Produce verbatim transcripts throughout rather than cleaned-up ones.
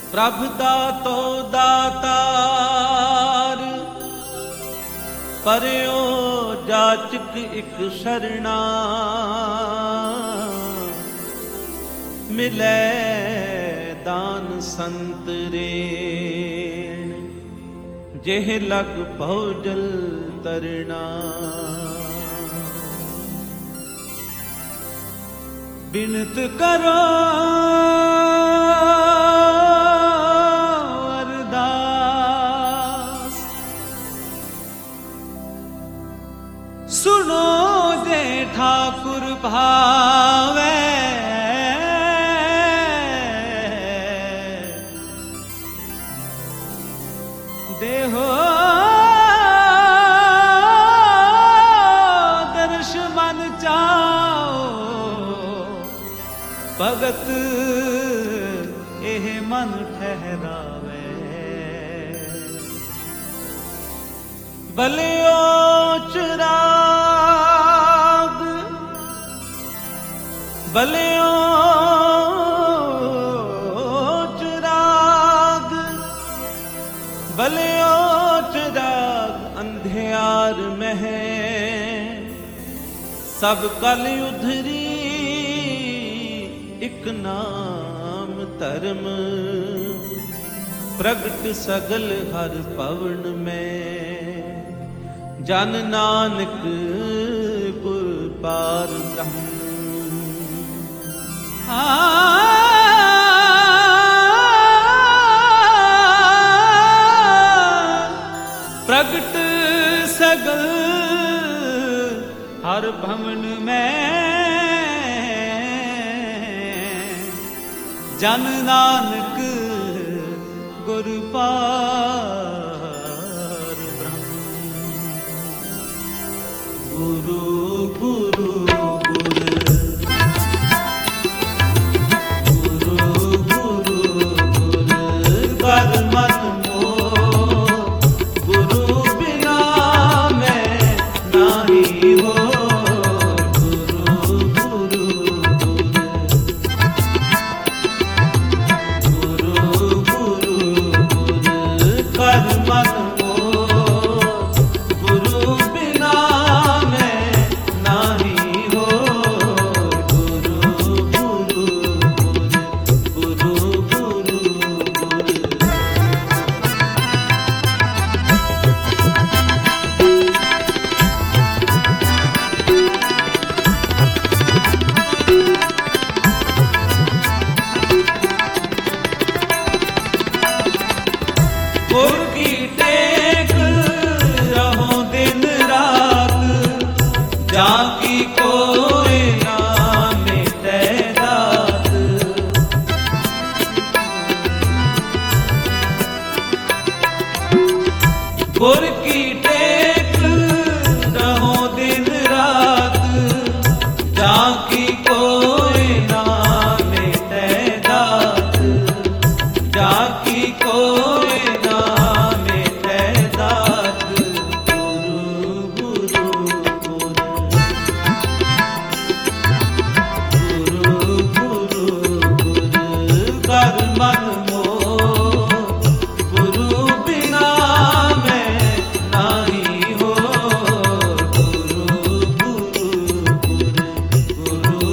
प्रभ दातो दातार परयो जाचक इक शरणा मिले दान संत रेण जेह लग भौजल तरना बिनत करो अरदास सुनो दे ठाकुर भावे देहो दर्श मन चाओ भगत एह मन ठहरावे बलियो चिराग बलियो चिराग बलियो चिराग अंधियार में सब कल उधरी इक नाम धर्म प्रगट सगल हर पवन में जन नानक गुर पार ब्रह्म प्रगट सगल हर भवन में जन नानक गुर पार ब्रह्म गुरु गुरु जाकी कोई नाम तैदात गुर की टेक रहो दिन रात जाकी कोई नाम तैदात जाकी कोई नाम तैदात गुरु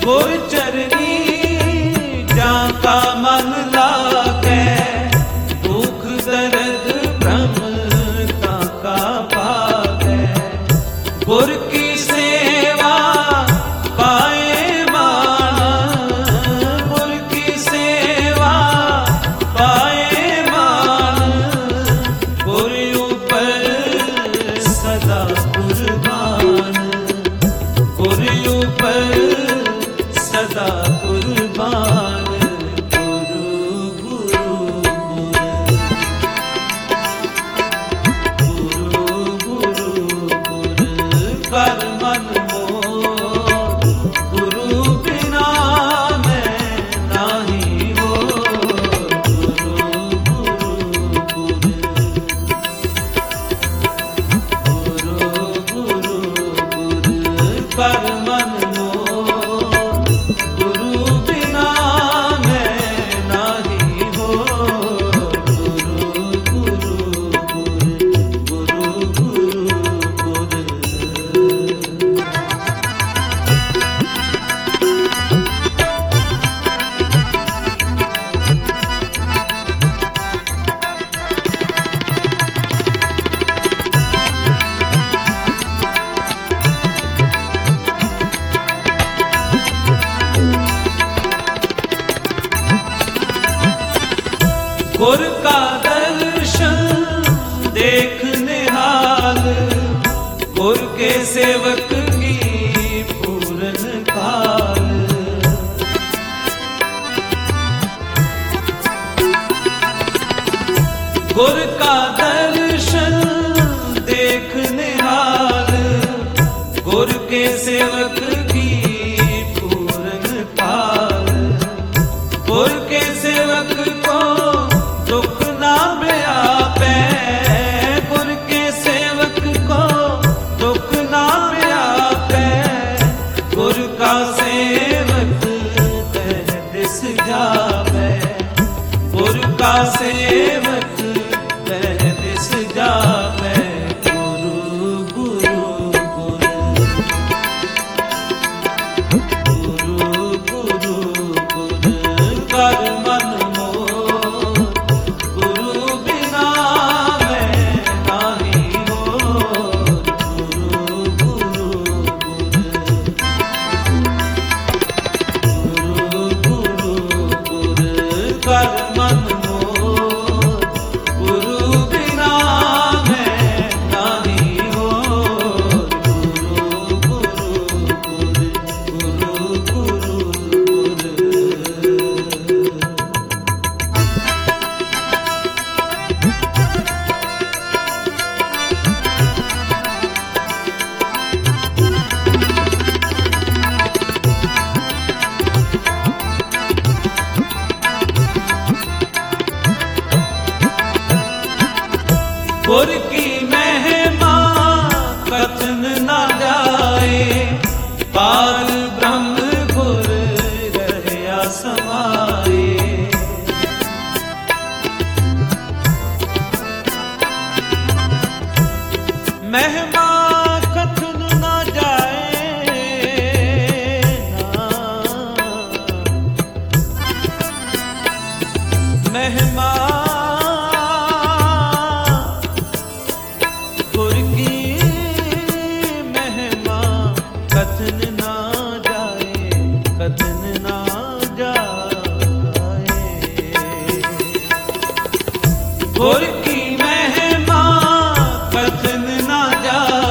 गुर चरनी जाका मन लागे, दुख दर्द भ्रम ताका पागे। गुर की सेवा पाए मान, गुर की सेवा पाए मान, गुर ऊपर सदा कुर्बान, गुर ऊपर सदा कुर्बान। गुरु गुरु गुरु गुरु गुरु कर मन मोर, गुरु बिना मैं नाही हो। गुरु गुरु गुरु गुरु गुरु गुरु कर मन गुर का दर्शन देख निहाल, गुर के सेवक की पूरन काल। गुर का दर्शन देख निहाल, गुर के सेवक की पूरन काल। गुर के सेवक को दुख ना व्यापे, गुर के सेवक को दुख ना व्यापे। गुर का सेवक तह दिस जावे, गुर का सेवक तह दिस जावे। गुरु गुरु गुरु गुरु गुरु कर मन गुर की महिमा कथन न जाए, पार ब्रह्म गुर रहया समाए। महिमा कथन न जाए ना, महिमा कथन ना जाए, कथन ना जाए। गुर की महिमा कथन ना जाए,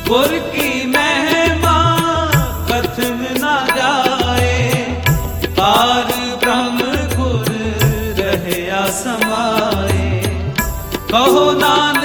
गुर की महिमा कथन न जाए, पार ब्रह्म गुर रहया समाए। कहो नानक